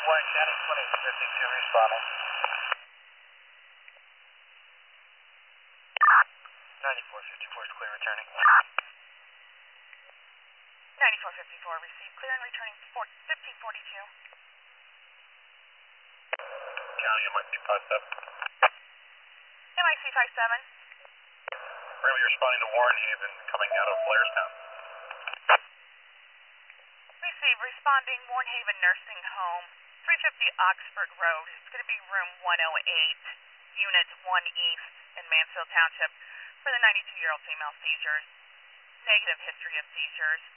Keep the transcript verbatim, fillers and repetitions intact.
Warren County, twenty fifty-two responding. ninety-four fifty-four is clear returning. ninety-four fifty-four, received, clear and returning fifteen forty-two. County, M I C five seven. M I C five seven. We're going to be responding to Warren Haven coming out of Blairstown. Received, responding Warren Haven Nursing Home, three fifty Oxford Road. It's going to be room one oh eight, unit one East in Mansfield Township for the ninety-two-year-old female seizures. Negative history of seizures.